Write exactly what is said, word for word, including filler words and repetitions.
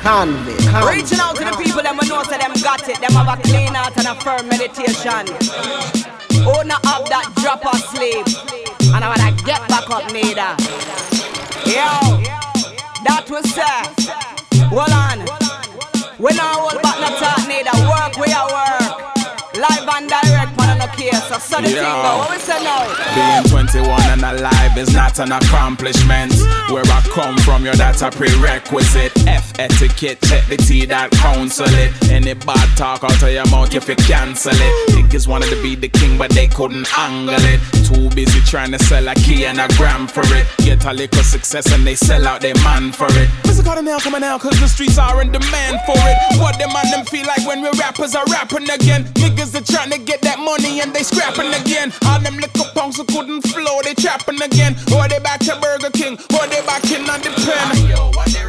convict. Reaching out to the people that we know say them got it. Them have a clean heart and a firm meditation. Owner of that drop or sleep. And I wanna get back up, neither. Yo, that was say. Hold on. We not hold back no talk, neither. Work we are work. Live and direct, man, no care. So, so the thing, but what we say now? Being twenty-one and alive is not an accomplishment. Where I come from, yo, that's a prerequisite. F etiquette, check the T, that counsel it. Any bad talk out of your mouth, if you cancel it. Niggas wanted to be the king, but they couldn't angle it. Too busy trying to sell a key and a gram for it. Get a little success and they sell out their man for it. Mister Got it now, coming out, cause the streets are in demand for it. What them and them feel like when we rappers are rapping again. Niggas they trying to get that money and they scrapping again. All them little punks who couldn't flow, they trapping again. Or they back to Burger King, or they back in on the pen.